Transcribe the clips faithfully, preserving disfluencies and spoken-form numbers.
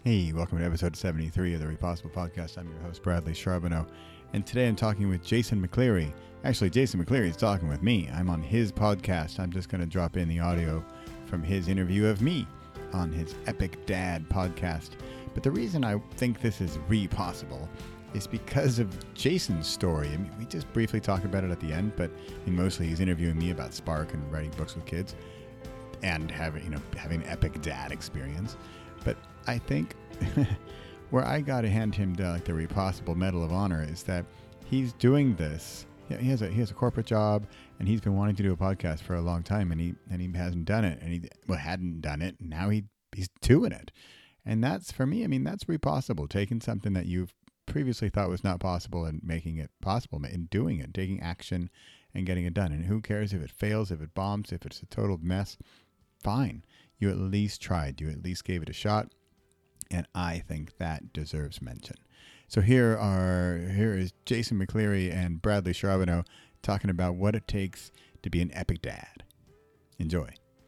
Hey, welcome to episode seventy-three of the Repossible Podcast. I'm your host, Bradley Charbonneau, and today I'm talking with Jason McCleary. Actually, Jason McCleary is talking with me. I'm on his podcast. I'm just going to drop in the audio from his interview of me on his Epic Dad podcast. But the reason I think this is Repossible is because of Jason's story. I mean, we just briefly talk about it at the end, but I mean, mostly he's interviewing me about Spark and writing books with kids and having, you know, having an Epic Dad experience. But I think where I got to hand him the, like the Repossible Medal of Honor is that he's doing this. He has a he has a corporate job, and he's been wanting to do a podcast for a long time, and he and he hasn't done it, and he well hadn't done it. And now he he's doing it, and that's for me. I mean, that's Repossible, taking something that you've previously thought was not possible and making it possible, and doing it, taking action, and getting it done. And who cares if it fails, if it bombs, if it's a total mess? Fine, you at least tried. You at least gave it a shot. And I think that deserves mention. So here are here is Jason McCleary and Bradley Charbonneau talking about what it takes to be an epic dad. Enjoy.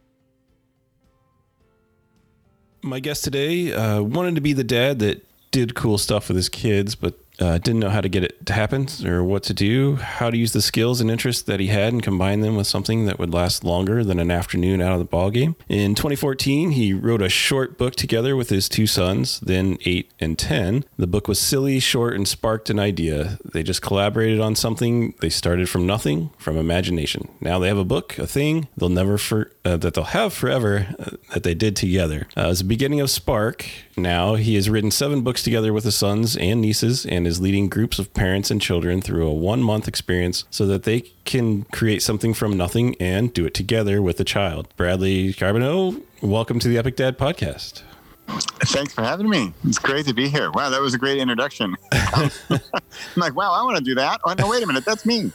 My guest today uh, wanted to be the dad that did cool stuff with his kids, but uh, didn't know how to get it to happen or what to do, how to use the skills and interests that he had and combine them with something that would last longer than an afternoon out of the ball game. In twenty fourteen, he wrote a short book together with his two sons, then eight and ten. The book was silly, short, and sparked an idea. They just collaborated on something. They started from nothing, from imagination. Now they have a book, a thing they'll never for, uh, that they'll have forever uh, that they did together. Uh, it was the beginning of Spark. Now he has written seven books together with his sons and nieces and is leading groups of parents and children through a one-month experience so that they can create something from nothing and do it together with a child. Bradley Charbonneau, welcome to the Epic Dad Podcast. Thanks for having me. It's great to be here. Wow, that was a great introduction. I'm like, wow, I want to do that. Oh, no, wait a minute, that's me.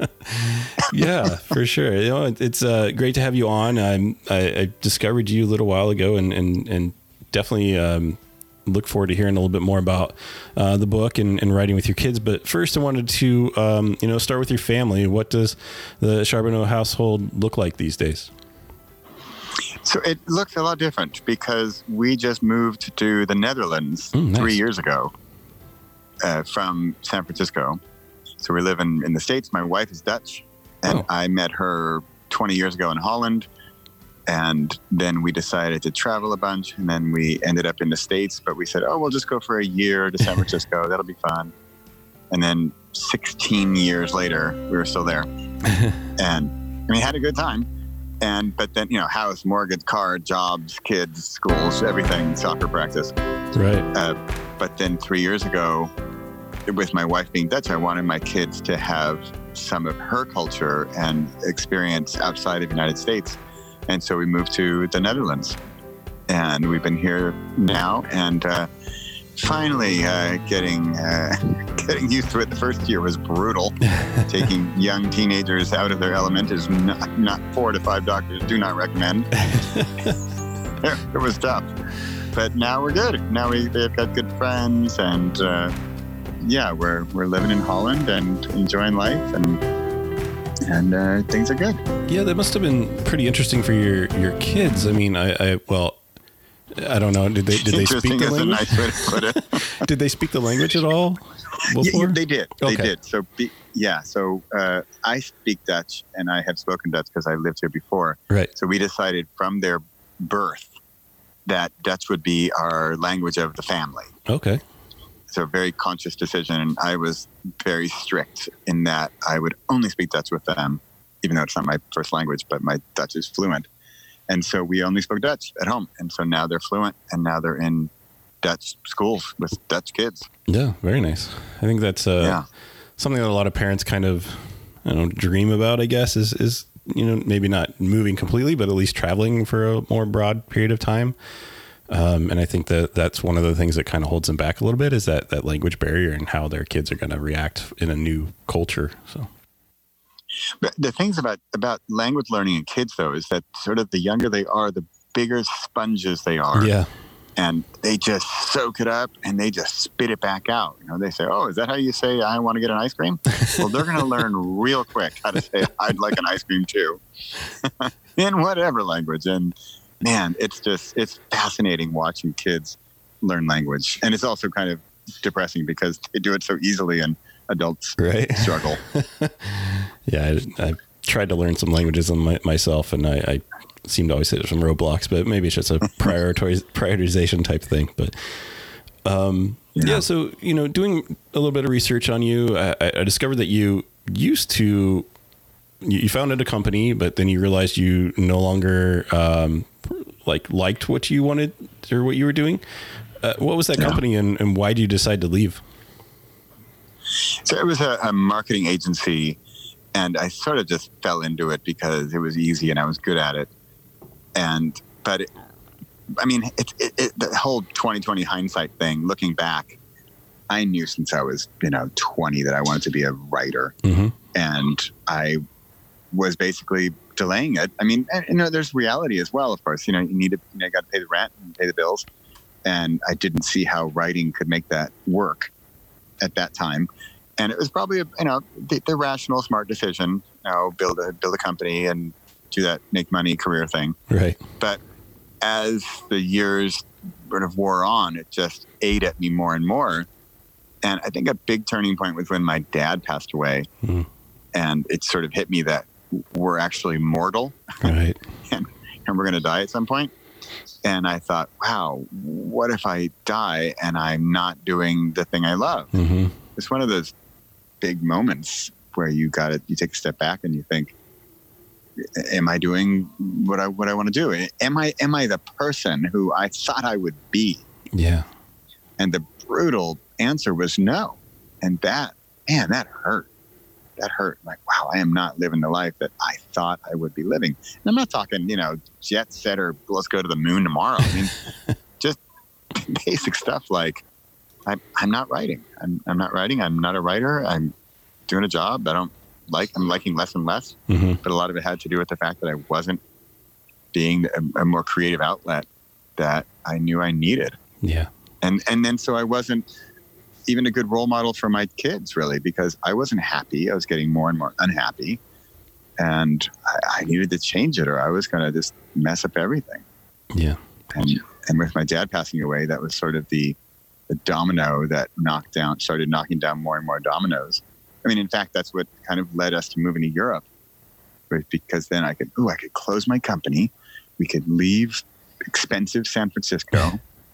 Yeah, for sure. You know, it's uh, great to have you on. I'm, I, I discovered you a little while ago, and and and definitely um, look forward to hearing a little bit more about uh, the book and, and writing with your kids. But first, I wanted to um, you know start with your family. What does the Charbonneau household look like these days? So it looks a lot different because we just moved to the Netherlands mm, nice. three years ago uh, from San Francisco. So we live in, in the States. My wife is Dutch, and oh. I met her twenty years ago in Holland. And then we decided to travel a bunch, and then we ended up in the States. But we said, oh, we'll just go for a year to San Francisco. That'll be fun. And then sixteen years later, we were still there. And we had a good time. And but then, you know, house, mortgage, car, jobs, kids, schools, everything, soccer practice. Right. Uh, but then three years ago, with my wife being Dutch, I wanted my kids to have some of her culture and experience outside of the United States. And so we moved to the Netherlands, and we've been here now, and uh, finally uh, getting uh, getting used to it. The first year was brutal. Taking young teenagers out of their element is not, not four to five doctors do not recommend. It was tough, but now we're good. Now we, they've got good friends, and uh, yeah, we're we're living in Holland and enjoying life, and and uh, things are good. Yeah, that must have been pretty interesting for your, your kids. I mean, I, I well, I don't know. Did they did they speak the language? Interesting is a nice way to put it. Did they speak the language at all before? Yeah, they did. Okay. They did. So be, yeah. So uh, I speak Dutch, and I have spoken Dutch because I lived here before. Right. So we decided from their birth that Dutch would be our language of the family. Okay. So a very conscious decision. And I was very strict in that I would only speak Dutch with them, even though it's not my first language, but my Dutch is fluent. And so we only spoke Dutch at home. And so now they're fluent, and now they're in Dutch schools with Dutch kids. Yeah, very nice. I think that's uh, yeah. something that a lot of parents kind of, I don't know, dream about, I guess, is, is, you know, maybe not moving completely, but at least traveling for a more broad period of time. Um, and I think that that's one of the things that kind of holds them back a little bit, is that, that language barrier and how their kids are going to react in a new culture. So, but the things about, about language learning in kids, though, is that sort of the younger they are, the bigger sponges they are. Yeah. And they just soak it up, and they just spit it back out. You know, they say, oh, is that how you say I want to get an ice cream? Well, they're going to learn real quick how to say I'd like an ice cream too in whatever language. And man, it's just, it's fascinating watching kids learn language. And it's also kind of depressing because they do it so easily and adults right. struggle. yeah, I, I tried to learn some languages on my, myself, and I, I seem to always hit some roadblocks, but maybe it's just a prioritiz- prioritization type thing. But um, yeah. yeah, so, you know, doing a little bit of research on you, I, I discovered that you used to, you founded a company, but then you realized you no longer um, like liked what you wanted or what you were doing. Uh, what was that yeah. company, and, and why did you decide to leave? So it was a, a marketing agency, and I sort of just fell into it because it was easy and I was good at it. And, but it, I mean, it, it, it, the whole twenty twenty hindsight thing, looking back, I knew since I was, you know, twenty that I wanted to be a writer. Mm-hmm. And I was basically delaying it. I mean, you know, there's reality as well, of course. You know, you need to, you know, got to pay the rent and pay the bills. And I didn't see how writing could make that work at that time. And it was probably, a, you know, the, the rational, smart decision, you know, build a, build a company and do that make money career thing. Right. But as the years sort of wore on, it just ate at me more and more. And I think a big turning point was when my dad passed away. Mm. And it sort of hit me that we're actually mortal. Right. and, and we're going to die at some point. And I thought, wow, what if I die and I'm not doing the thing I love? Mm-hmm. It's one of those big moments where you got to, you take a step back and you think, am I doing what I, what I want to do? Am I, am I the person who I thought I would be? Yeah. And the brutal answer was no. And that, man, that hurt. That hurt. Like, wow, I am not living the life that I thought I would be living. And I'm not talking, you know, jet set or let's go to the moon tomorrow. I mean, just basic stuff like I'm, I'm not writing. I'm, I'm not writing. I'm not a writer. I'm doing a job I don't like. I'm liking less and less. Mm-hmm. But a lot of it had to do with the fact that I wasn't being a, a more creative outlet that I knew I needed. Yeah. And and then so I wasn't even a good role model for my kids, really, because I wasn't happy. I was getting more and more unhappy. And I, I needed to change it or I was going to just mess up everything. Yeah. And and with my dad passing away, that was sort of the, the domino that knocked down, started knocking down more and more dominoes. I mean, in fact, that's what kind of led us to moving to Europe. Because then I could, ooh, I could close my company. We could leave expensive San Francisco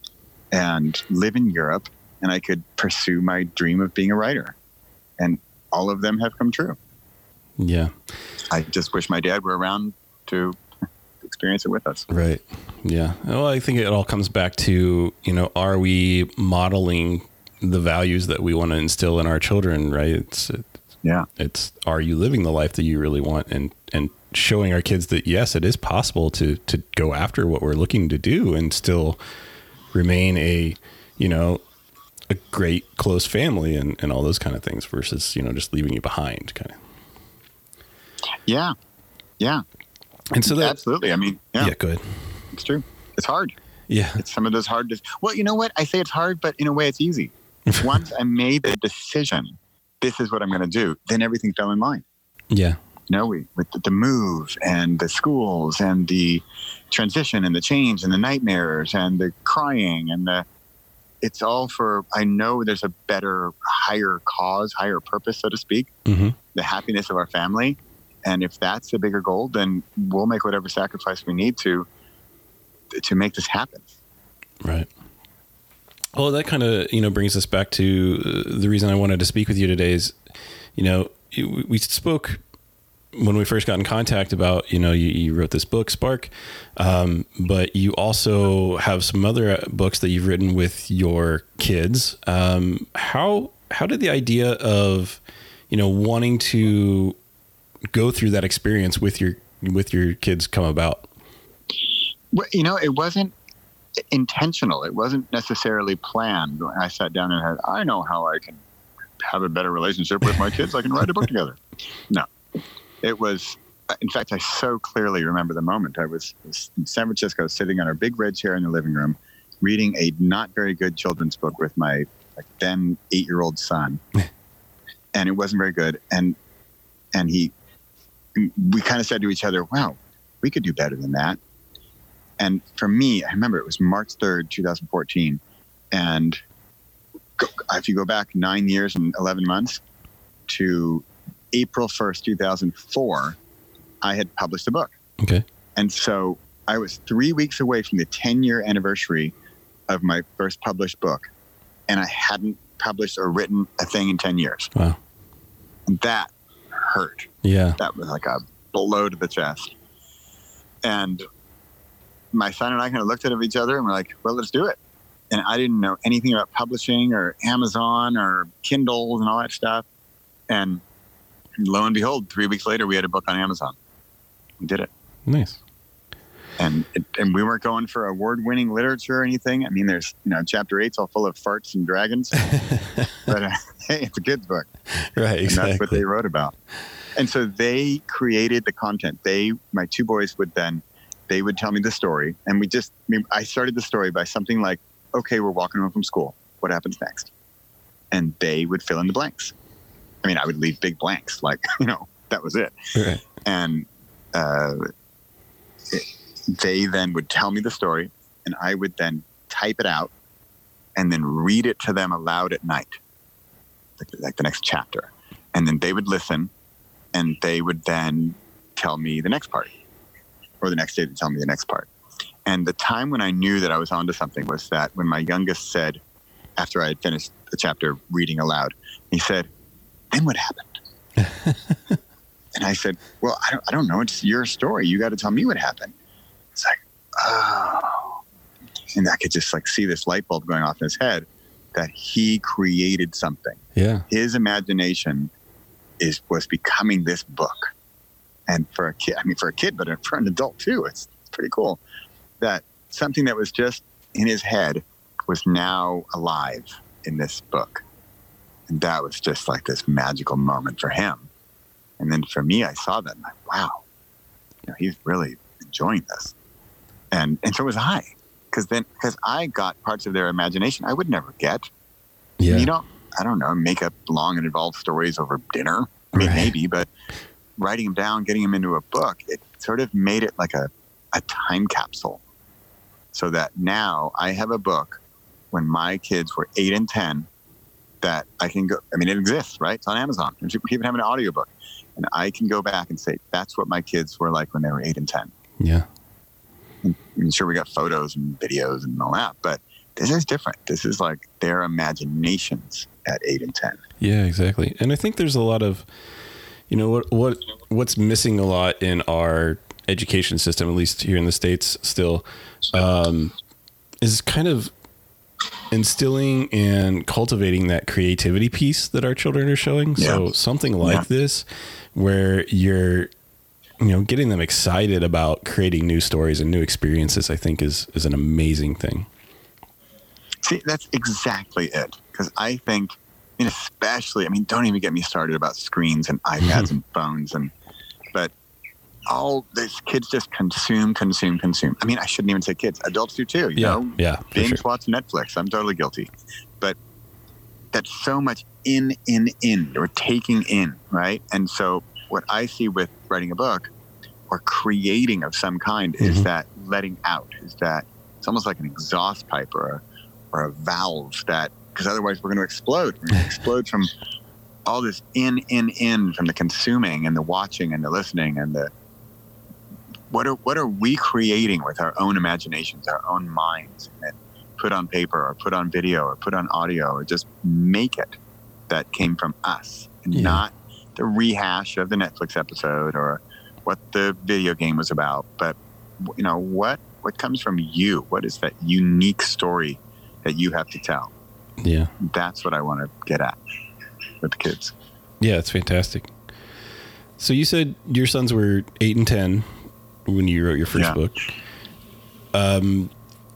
and live in Europe. And I could pursue my dream of being a writer. And all of them have come true. Yeah. I just wish my dad were around to experience it with us. Right. Yeah. Well, I think it all comes back to, you know, are we modeling the values that we want to instill in our children, right? It's, it's yeah. It's, are you living the life that you really want? And, and showing our kids that, yes, it is possible to, to go after what we're looking to do and still remain a, you know, a great close family and, and all those kind of things versus, you know, just leaving you behind kind of. Yeah. Yeah. And so that, absolutely. I mean, yeah, yeah, go ahead. It's true. It's hard. Yeah. It's some of those hard. De- well, you know what? I say it's hard, but in a way it's easy. Once I made the decision, this is what I'm going to do, then everything fell in line. Yeah. You know, we, with the, the move and the schools and the transition and the change and the nightmares and the crying and the, it's all for, I know there's a better, higher cause, higher purpose, so to speak, mm-hmm. the happiness of our family. And if that's the bigger goal, then we'll make whatever sacrifice we need to, to make this happen. Right. Well, that kind of, you know, brings us back to the reason I wanted to speak with you today is, you know, we spoke when we first got in contact about, you know, you, you wrote this book, Spark, um, but you also have some other books that you've written with your kids. Um, how, how did the idea of, you know, wanting to go through that experience with your, with your kids come about? Well, you know, it wasn't intentional. It wasn't necessarily planned. I sat down and had, I know how I can have a better relationship with my kids. I can write a book together. No. It was, in fact, I so clearly remember the moment. I was, was in San Francisco sitting on our big red chair in the living room, reading a not very good children's book with my like, then eight-year-old son. And it wasn't very good. And and he, we kind of said to each other, wow, we could do better than that. And for me, I remember it was March third, twenty fourteen. And go, if you go back nine years and eleven months to April first, two thousand four, I had published a book. Okay. And so I was three weeks away from the ten-year anniversary of my first published book, and I hadn't published or written a thing in ten years. Wow. And that hurt. Yeah. That was like a blow to the chest. And my son and I kind of looked at each other and we're like, well, let's do it. And I didn't know anything about publishing or Amazon or Kindle and all that stuff. And lo and behold, three weeks later, we had a book on Amazon. We did it. Nice. And it, and we weren't going for award-winning literature or anything. I mean, there's, you know, chapter eight's all full of farts and dragons. But uh, hey, it's a kid's book. Right, exactly. And that's what they wrote about. And so they created the content. They, my two boys would then, they would tell me the story. And we just, I, mean, I started the story by something like, okay, we're walking home from school. What happens next? And they would fill in the blanks. I mean, I would leave big blanks, like, you know, that was it. Right. And uh, it, they then would tell me the story, and I would then type it out and then read it to them aloud at night, like, like the next chapter. And then they would listen, and they would then tell me the next part, or the next day they'd tell me the next part. And the time when I knew that I was onto something was that when my youngest said, after I had finished the chapter reading aloud, he said, then what happened? And I said, well, I don't, I don't know. It's your story. You got to tell me what happened. It's like, oh. And I could just like see this light bulb going off in his head that he created something. Yeah. His imagination is was becoming this book. And for a kid, I mean, for a kid, but for an adult too, it's, it's pretty cool that something that was just in his head was now alive in this book. And that was just like this magical moment for him. And then for me, I saw that and I'm like, wow, you know, he's really enjoying this. And and so was I. Because then, because I got parts of their imagination I would never get. Yeah. You don't, I don't know, make up long and involved stories over dinner. I mean, Right. maybe, but writing them down, getting them into a book, it sort of made it like a, a time capsule. So that now I have a book when my kids were eight and ten that I can go, I mean, it exists, right? It's on Amazon. We even have an audiobook. And I can go back and say, that's what my kids were like when they were eight and ten. Yeah. And I'm sure we got photos and videos and all that, but this is different. This is like their imaginations at eight and ten. Yeah, exactly. And I think there's a lot of, you know, what, what, what's missing a lot in our education system, at least here in the States still, um, is kind of instilling and cultivating that creativity piece that our children are showing. Yeah. So something like yeah. this, where you're, you know, getting them excited about creating new stories and new experiences, I think is, is an amazing thing. See, that's exactly it. Because I think, I mean, especially, I mean, don't even get me started about screens and iPads and phones. And, but all these kids just consume, consume, consume. I mean, I shouldn't even say kids. Adults do too, you yeah, know? Yeah, binge sure. watch Netflix. I'm totally guilty. But that's so much in, in, in. We're taking in, right? And so what I see with writing a book or creating of some kind mm-hmm. is that letting out, is that it's almost like an exhaust pipe or a, or a valve that, because otherwise we're going to explode. We're going to explode from all this in, in, in, from the consuming and the watching and the listening and the, what are, what are we creating with our own imaginations, our own minds, and put on paper or put on video or put on audio or just make it that came from us and yeah. not the rehash of the Netflix episode or what the video game was about, but you know, what, what comes from you? What is that unique story that you have to tell? Yeah. That's what I want to get at with the kids. Yeah, it's fantastic. So you said your sons were eight and ten when you wrote your first yeah. book. Um,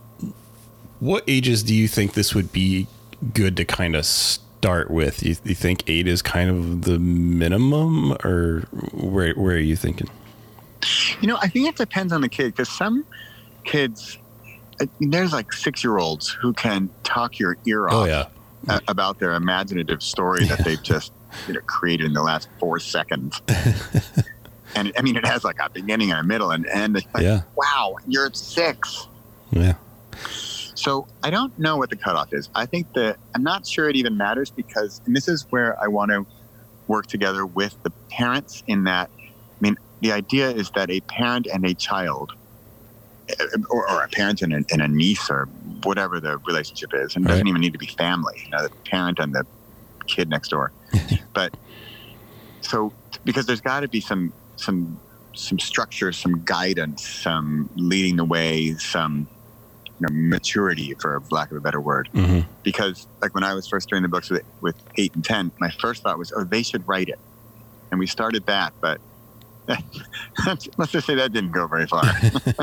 what ages do you think this would be good to kind of start with? You, you think eight is kind of the minimum, or where where are you thinking? You know, I think it depends on the kid, because some kids, I mean, there's like six-year-olds who can talk your ear off oh, yeah. a- about their imaginative story yeah. that they've just you know, created in the last four seconds. And I mean, it has like a beginning and a middle and end. It's like, yeah. wow, you're six. Yeah. So I don't know what the cutoff is. I think that I'm not sure it even matters because, and this is where I want to work together with the parents in that, I mean, the idea is that a parent and a child, or, or a parent and a, and a niece or whatever the relationship is, and it doesn't Right. even need to be family, you know, the parent and the kid next door. But so, because there's got to be some, some, some structure, some guidance, some leading the way, some, you know, maturity, for lack of a better word. Mm-hmm. Because like when I was first doing the books with, with eight and ten, my first thought was, oh, they should write it. And we started that, but let's just say that didn't go very far.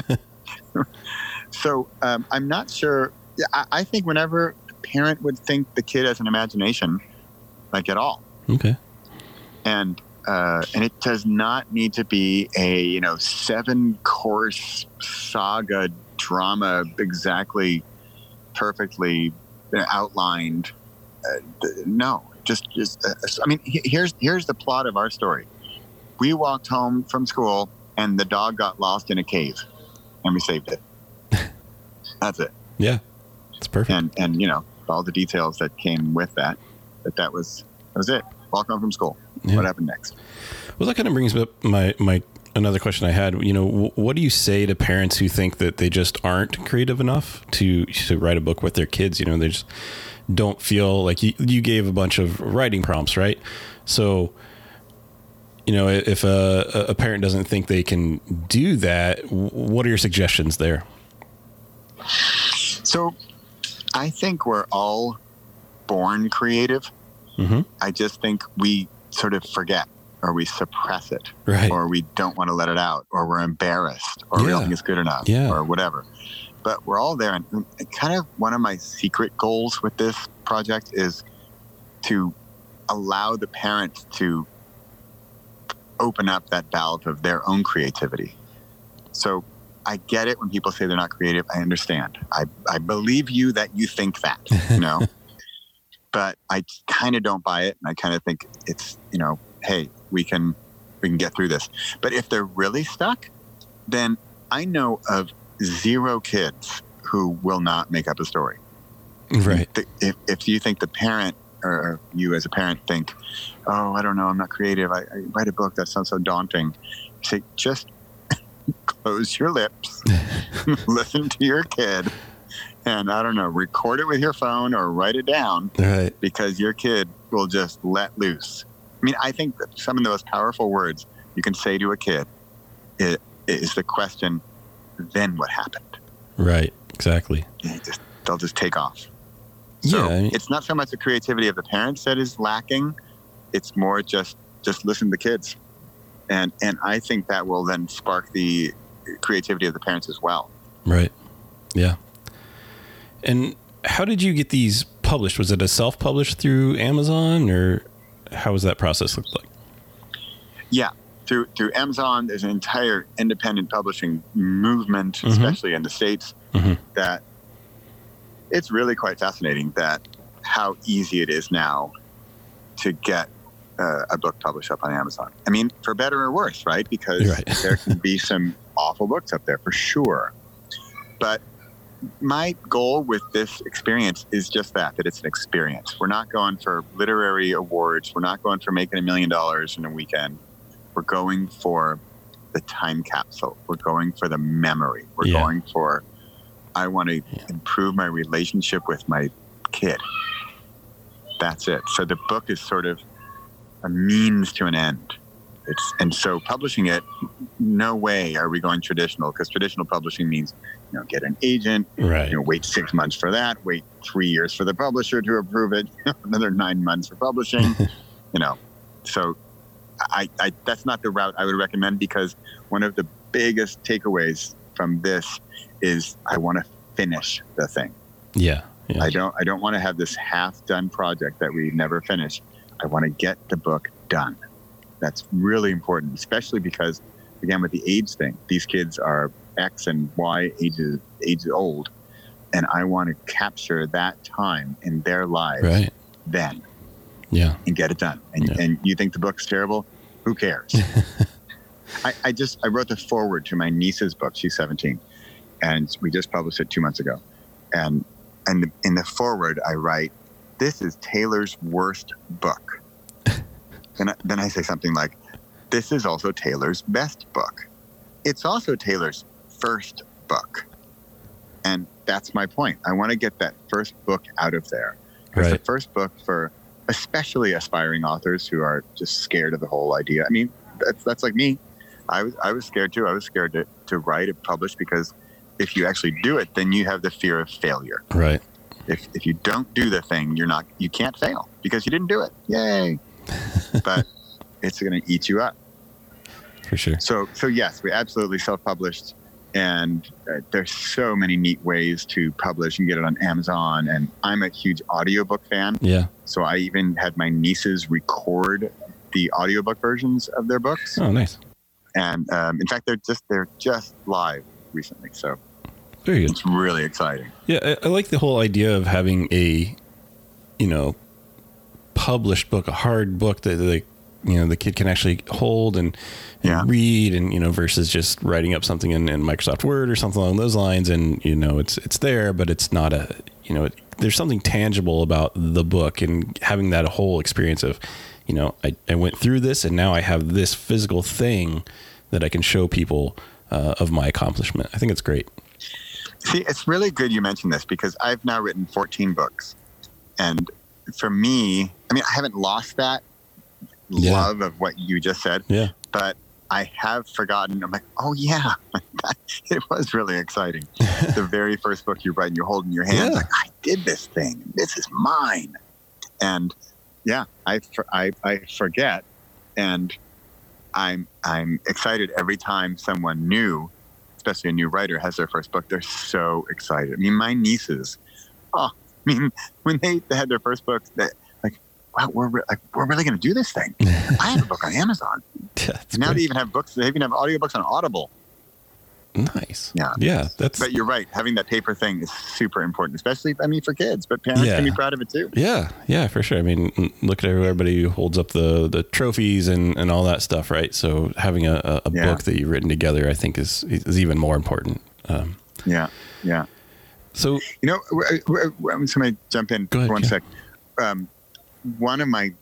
So um, I'm not sure. Yeah, I, I think whenever a parent would think the kid has an imagination, like at all. Okay. And uh, and it does not need to be a, you know, seven course saga drama exactly perfectly outlined. Uh, no, just just. Uh, I mean, here's here's the plot of our story. We walked home from school, and the dog got lost in a cave, and we saved it. That's it. Yeah, it's perfect. And and you know all the details that came with that. But that was that was it. Walk home from school. Yeah. What happened next? Well, that kind of brings up my my another question I had. You know, w- what do you say to parents who think that they just aren't creative enough to to write a book with their kids? You know, they just don't feel like you, you gave a bunch of writing prompts, right? So, you know, if a, a parent doesn't think they can do that, what are your suggestions there? So, I think we're all born creative. Mm-hmm. I just think we sort of forget, or we suppress it, Right. or we don't want to let it out, or we're embarrassed, or we Yeah. don't think it's good enough, Yeah. or whatever. But we're all there. And kind of one of my secret goals with this project is to allow the parents to open up that valve of their own creativity. So I get it when people say they're not creative. I understand. I, I believe you that you think that, you know, but I kind of don't buy it. And I kind of think it's, you know, hey, we can, we can get through this. But if they're really stuck, then I know of zero kids who will not make up a story. Right. If, if you think the parent, or you as a parent think, oh, I don't know, I'm not creative, I, I write a book, that sounds so daunting. Say, just close your lips, listen to your kid, and I don't know, record it with your phone or write it down, Right. because your kid will just let loose. I mean, I think that some of the most powerful words you can say to a kid is, is the question, then what happened? Right. Exactly. They just, they'll just take off. So Yeah. I mean, it's not so much the creativity of the parents that is lacking. It's more just, just listen to the kids. And, and I think that will then spark the creativity of the parents as well. right. Yeah. And how did you get these published? Was it a self-published through Amazon, or how was that process look like? Yeah. Through, through Amazon, there's an entire independent publishing movement, Mhm. especially in the States, Mhm. that it's really quite fascinating that how easy it is now to get uh, a book published up on Amazon. I mean, for better or worse, right? Because Right. there can be some awful books up there for sure. But my goal with this experience is just that, that it's an experience. We're not going for literary awards. We're not going for making a million dollars in a weekend. We're going for the time capsule. We're going for the memory. We're Yeah. going for, I want to Yeah. improve my relationship with my kid. That's it. So the book is sort of a means to an end. It's, and so publishing it, no way are we going traditional, because traditional publishing means, you know, get an agent, Right. you know, wait six months for that, wait three years for the publisher to approve it, another nine months for publishing, you know. So I, I, that's not the route I would recommend, because one of the biggest takeaways from this is I want to finish the thing. Yeah. Yeah. I don't, I don't want to have this half done project that we never finish. I want to get the book done. That's really important, especially because, again, with the age thing, these kids are X and Y ages, ages old, and I want to capture that time in their lives Right. then Yeah. and get it done. And, Yeah. and you think the book's terrible? Who cares? I, I just, I wrote the foreword to my niece's book. She's seventeen, and we just published it two months ago. and and in the foreword I write, "This is Taylor's worst book." And then I say something like, "This is also Taylor's best book. It's also Taylor's first book." And that's my point. I want to get that first book out of there. Because Right. the first book for especially aspiring authors who are just scared of the whole idea. I mean, that's that's like me. I was I was scared too. I was scared to, to write and publish because if you actually do it, then you have the fear of failure. Right. If if you don't do the thing, you're not you can't fail because you didn't do it. Yay. But it's going to eat you up. For sure. So so yes, we absolutely self-published, and uh, there's so many neat ways to publish. You can get it on Amazon, and I'm a huge audiobook fan. Yeah. So I even had my nieces record the audiobook versions of their books. Oh, nice. And um, in fact, they're just they're just live recently. So Very good. it's really exciting. Yeah, I, I like the whole idea of having a, you know, published book, a hard book that the, you know, the kid can actually hold and, and Yeah. read, and you know, versus just writing up something in, in Microsoft Word or something along those lines, and you know, it's it's there, but it's not a, you know, it, there's something tangible about the book, and having that whole experience of, you know, I, I went through this, and now I have this physical thing that I can show people uh, of my accomplishment. I think it's great. See, it's really good you mentioned this because I've now written fourteen books. And for me, I mean, I haven't lost that Yeah. love of what you just said, Yeah. but I have forgotten. I'm like, oh, yeah, it was really exciting. The very first book you write and you hold in your hands, Yeah. like, I did this thing. This is mine. And yeah, I, I, I forget. And I'm, I'm excited every time someone new, especially a new writer, has their first book. They're so excited. I mean, my nieces, oh, I mean, when they, they had their first book, they, like, wow, we're re- like, we're really going to do this thing. I have a book on Amazon. That's Now great. they even have books. They even have audiobooks on Audible. Nice. Yeah. Yeah. That's, But you're right. Having that paper thing is super important, especially, I mean, for kids. But parents Yeah. can be proud of it too. yeah. Yeah, for sure. I mean, n- look at everybody who holds up the, the trophies and, and all that stuff, right? So having a, a a Yeah. book that you've written together, I think is, is even more important. Um, Yeah. Yeah. so You know, w- w- w- somebody jump in Go ahead, for one yeah. sec. Um, one of my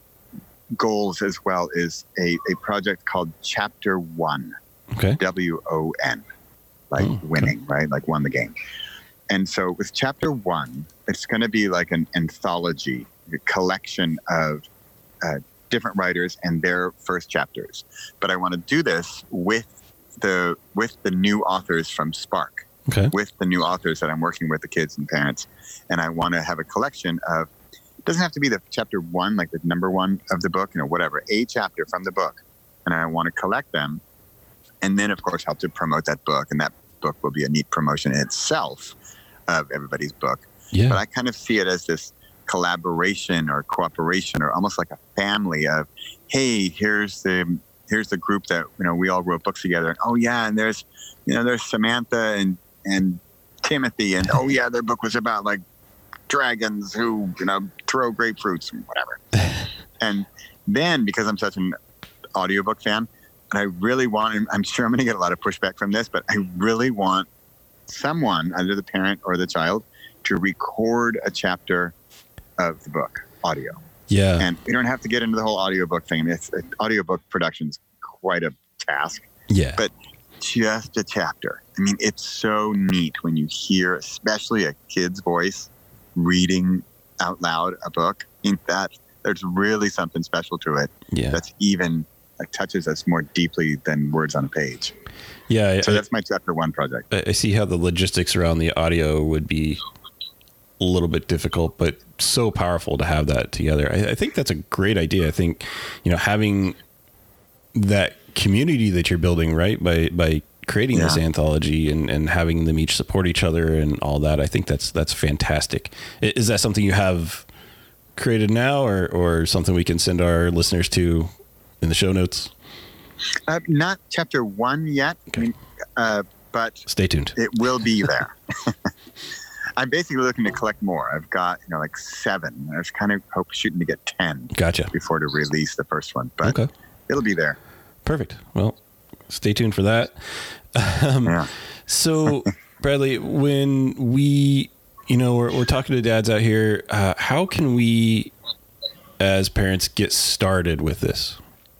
goals as well is a, a project called Chapter One, okay. W O N, like Oh, okay. winning, right? Like won the game. And so with Chapter One, it's going to be like an anthology, a collection of uh, different writers and their first chapters. But I want to do this with the with the new authors from Spark. Okay. With the new authors that I'm working with, the kids and parents. And I want to have a collection of, it doesn't have to be the chapter one, like the number one of the book, you know, whatever, a chapter from the book. And I want to collect them. And then, of course, help to promote that book. And that book will be a neat promotion in itself of everybody's book. Yeah. But I kind of see it as this collaboration or cooperation or almost like a family of, hey, here's the here's the group that, you know, we all wrote books together. And, oh, yeah, and there's, you know, there's Samantha and and Timothy, and oh yeah, their book was about like dragons who, you know, throw grapefruits and whatever. And then because I'm such an audiobook fan, and I really want, and I'm sure I'm going to get a lot of pushback from this, but I really want someone, either the parent or the child, to record a chapter of the book audio. Yeah. And we don't have to get into the whole audiobook thing. It's uh, audiobook production's quite a task. yeah. But just a chapter. I mean, it's so neat when you hear, especially a kid's voice reading out loud a book. I mean, that there's really something special to it. yeah. That's even that touches us more deeply than words on a page. yeah. I, So that's my chapter one project. I, I see how the logistics around the audio would be a little bit difficult, but so powerful to have that together. I, I think that's a great idea. I think, you know, having that community that you're building, right, by by creating this Yeah. anthology and, and having them each support each other and all that, I think that's that's fantastic. I- Is that something you have created now, or or something we can send our listeners to in the show notes? Uh, not chapter one yet, I mean, uh, but Stay tuned. it will be there. I'm basically looking to collect more. I've got, you know, like seven. I was kind of hope shooting to get ten Gotcha. before to release the first one, but Okay. it'll be there. Perfect. Well, stay tuned for that. Um, Yeah. So, Bradley, when we you know, we're, we're talking to dads out here. Uh, how can we, as parents, get started with this?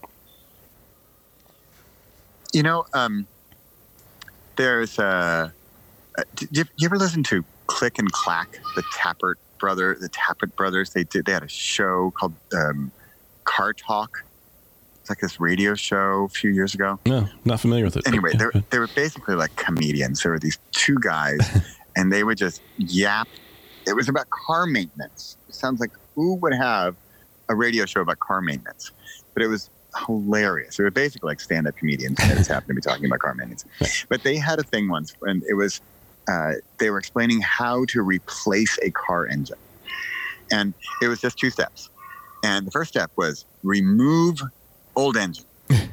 You know, um, there's uh, did you, you ever listen to Click and Clack, the Tappert brother, the Tappert brothers? They did. They had a show called um, Car Talk. It's like this radio show a few years ago. No, not familiar with it. Anyway, yeah. they they were basically like comedians. There were these two guys, and they would just yap. It was about car maintenance. It sounds like who would have a radio show about car maintenance? But it was hilarious. They were basically like stand-up comedians that just happened to be talking about car maintenance. But they had a thing once, and it was uh, they were explaining how to replace a car engine, and it was just two steps. And the first step was remove old engine.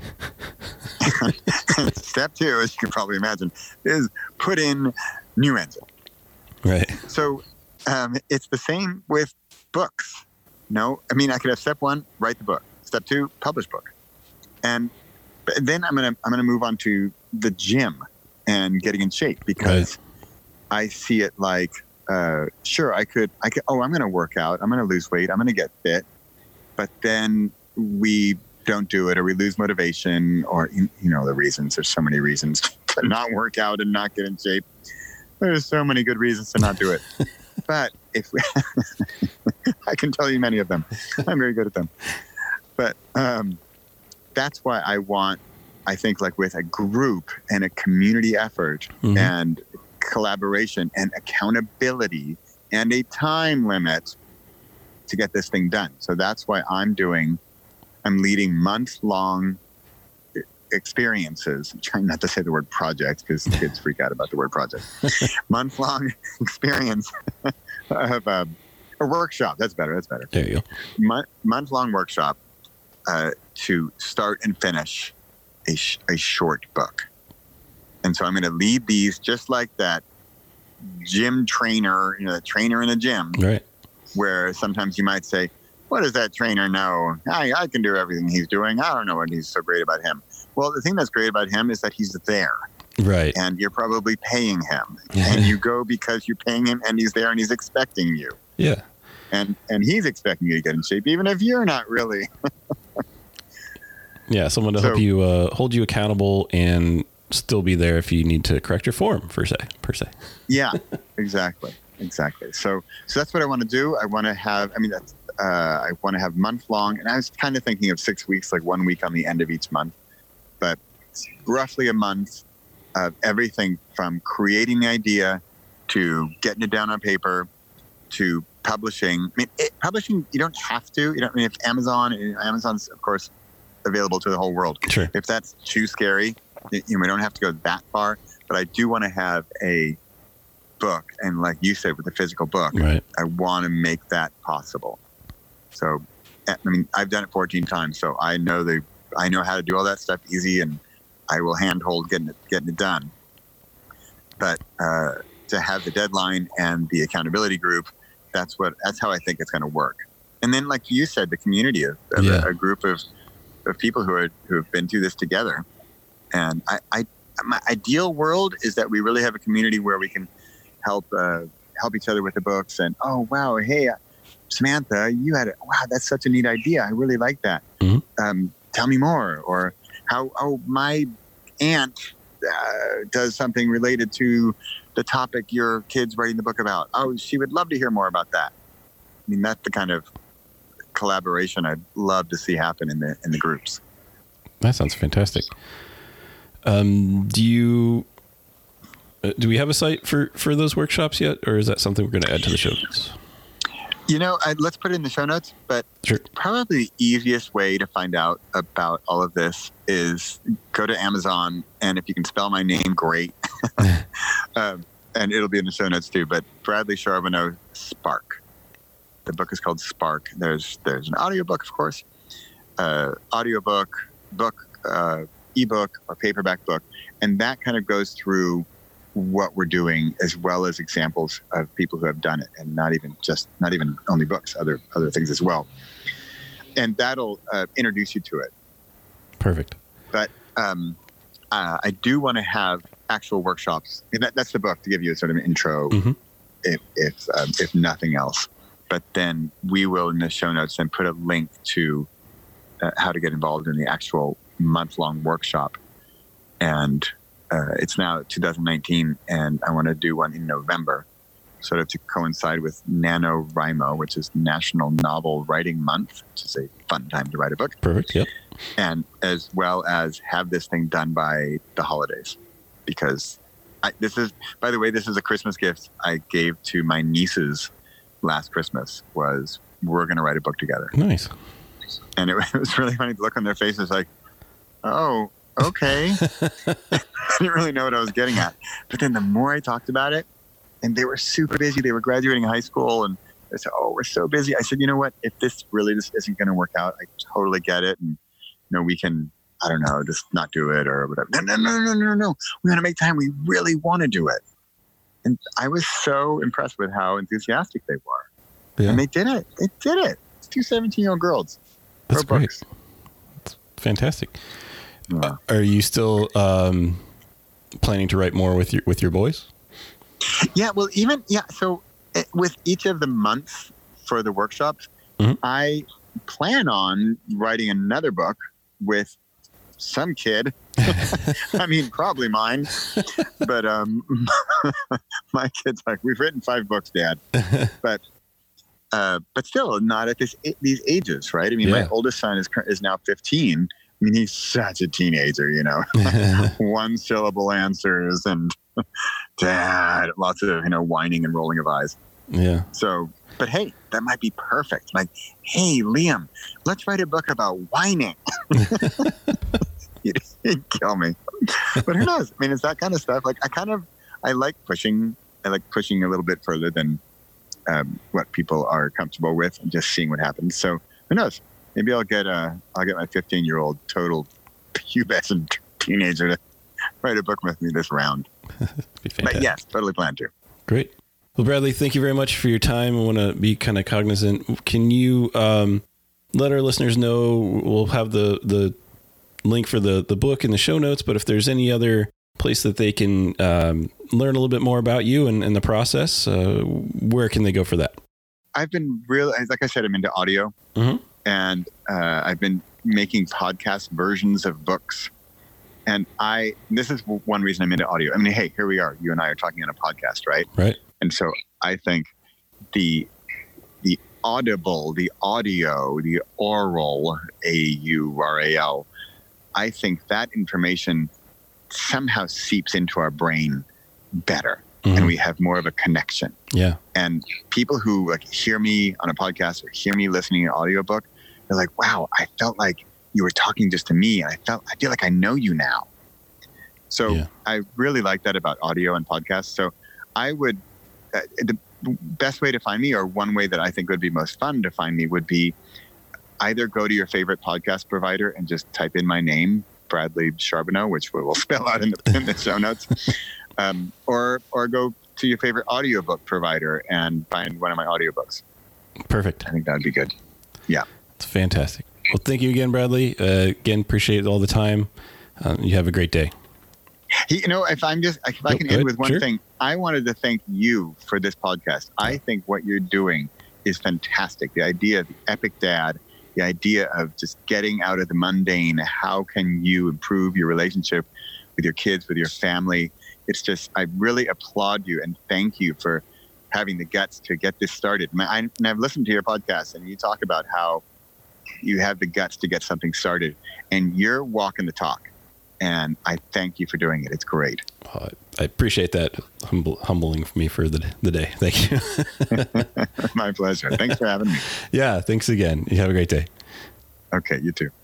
Step two, as you can probably imagine, is put in new engine. Right. So um, it's the same with books. No, I mean, I could have step one, write the book. Step two, publish book. And then I'm gonna I'm gonna move on to the gym and getting in shape, because right. I see it like, uh, sure, I could I could. Oh, I'm gonna work out. I'm gonna lose weight. I'm gonna get fit. But then we don't do it, or we lose motivation, or you know the reasons. There's so many reasons to not work out and not get in shape. There's so many good reasons to not do it. But if we, I can tell you many of them. I'm very good at them. But um, that's why I want, I think, like with a group and a community effort mm-hmm. and collaboration and accountability and a time limit to get this thing done. So that's why I'm doing, I'm leading month-long experiences. I'm trying not to say the word project because kids freak out about the word project. Month-long experience of uh, a workshop. That's better. That's better. There you go. Month, month-long workshop uh, to start and finish a, sh- a short book. And so I'm going to lead these just like that gym trainer, you know, the trainer in a gym. Right. Where sometimes you might say, what does that trainer know? I, I can do everything he's doing. I don't know what he's so great about him. Well, the thing that's great about him is that he's there. Right. And you're probably paying him. And you go because you're paying him and he's there and he's expecting you. Yeah. And and he's expecting you to get in shape, even if you're not really. Yeah, someone to so, help you uh, hold you accountable and still be there if you need to correct your form, per se. Per se. Yeah, exactly. Exactly. So so that's what I want to do. I want to have, I mean, that's, uh, I want to have month long. And I was kind of thinking of six weeks, like one week on the end of each month. But roughly a month of everything from creating the idea to getting it down on paper to publishing. I mean, it, publishing, you don't have to. You don't, I mean, if Amazon, Amazon's, of course, available to the whole world. Sure. If that's too scary, you know, we don't have to go that far. But I do want to have a book, and like you said, with the physical book, right. I want to make that possible. So, I mean, I've done it fourteen times, so I know the, I know how to do all that stuff easy, and I will handhold getting it, getting it done. But uh, to have the deadline and the accountability group, that's what, that's how I think it's going to work. And then, like you said, the community of, of yeah. a, a group of, of people who are who have been through this together. And I, I, my ideal world is that we really have a community where we can help uh, help each other with the books. And oh wow, hey Samantha, you had a, wow, that's such a neat idea. I really like that. Mm-hmm. Um, tell me more. Or how oh my aunt uh, does something related to the topic your kid's writing the book about. Oh, she would love to hear more about that. I mean, that's the kind of collaboration I'd love to see happen in the in the groups. That sounds fantastic. Um, do you uh, do we have a site for, for those workshops yet, or is that something we're going to add to the show notes? You know, I, let's put it in the show notes. But sure. Probably the easiest way to find out about all of this is go to Amazon, and if you can spell my name, great. um, and it'll be in the show notes too. But Bradley Charbonneau, Spark. The book is called Spark. There's there's an audiobook, of course, uh, audiobook, book, uh, ebook, or paperback book, and that kind of goes through what we're doing as well as examples of people who have done it, and not even just not even only books, other other things as well. And that'll uh, introduce you to it. Perfect. But um, uh, I do want to have actual workshops. And that, that's the book to give you a sort of an intro. Mm-hmm. if if, um, if nothing else. But then we will in the show notes then put a link to uh, how to get involved in the actual month-long workshop. And uh, it's now two thousand nineteen, and I want to do one in November, sort of to coincide with NaNoWriMo, which is National Novel Writing Month, which is a fun time to write a book. Perfect. Yep. And as well as have this thing done by the holidays, because I, this is, by the way, this is a Christmas gift I gave to my nieces last Christmas. Was we're going to write a book together. Nice. And it, it was really funny to look on their faces, like, oh, okay. I didn't really know what I was getting at. But then the more I talked about it, and they were super busy. They were graduating high school, and they said, "Oh, we're so busy." I said, "You know what? If this really just isn't going to work out, I totally get it, and you know, we can, I don't know, just not do it or whatever." No, no, no, no, no, no. We want to make time. We really want to do it. And I was so impressed with how enthusiastic they were, Yeah. and they did it. They did it. It's two seventeen-year-old girls. That's Wrote great. books. That's fantastic. Yeah. Are you still um, planning to write more with your with your boys? Yeah, well, even, yeah, so uh, with each of the months for the workshops, Mhm. I plan on writing another book with some kid. I mean, probably mine, but um, my kid's like, "We've written five books, Dad," but uh, but still not at this these ages, right? I mean, Yeah. my oldest son is cur- is now fifteen. I mean, he's such a teenager, you know, one syllable answers and Dad, lots of, you know, whining and rolling of eyes. Yeah. So, but hey, that might be perfect. Like, hey, Liam, let's write a book about whining. You'd, you'd kill me. But who knows? I mean, it's that kind of stuff. Like, I kind of, I like pushing, I like pushing a little bit further than um, what people are comfortable with and just seeing what happens. So who knows? Maybe I'll get a, I'll get my fifteen-year-old total pubescent teenager to write a book with me this round. Be fantastic. But yes, totally plan to. Great. Well, Bradley, thank you very much for your time. I want to be kind of cognizant. Can you um, let our listeners know? We'll have the, the link for the, the book in the show notes, but if there's any other place that they can um, learn a little bit more about you and, and the process, uh, where can they go for that? I've been really, like I said, I'm into audio, Mhm. and uh, I've been making podcast versions of books. And I, this is one reason I'm into audio. I mean, hey, here we are. You and I are talking on a podcast, right? Right. And so I think the the audible, the audio, the oral, A U R A L, I think that information somehow seeps into our brain better, Mhm. and we have more of a connection. Yeah. And people who like hear me on a podcast or hear me listening to an audiobook, they're like, "Wow, I felt like you were talking just to me, and I felt I feel like I know you now." So Yeah. I really like that about audio and podcasts. So I would, uh, the best way to find me, or one way that I think would be most fun to find me, would be either go to your favorite podcast provider and just type in my name, Bradley Charbonneau, which we will spell out in the, in the show notes, um, or or go to your favorite audiobook provider and find one of my audiobooks. Perfect. I think that would be good. Yeah. It's fantastic. Well, thank you again, Bradley. Uh, again, appreciate all the time. Um, you have a great day. He, you know, if I'm just, if I Nope, can go end ahead. with one Sure. thing, I wanted to thank you for this podcast. I think what you're doing is fantastic. The idea of the epic dad, the idea of just getting out of the mundane. How can you improve your relationship with your kids, with your family? It's just, I really applaud you and thank you for having the guts to get this started. I, and I've listened to your podcast, and you talk about how you have the guts to get something started, and you're walking the talk. And I thank you for doing it. It's great. Uh, I appreciate that. Humble, humbling for me for the, the day. Thank you. My pleasure. Thanks for having me. Yeah. Thanks again. You have a great day. Okay, you too.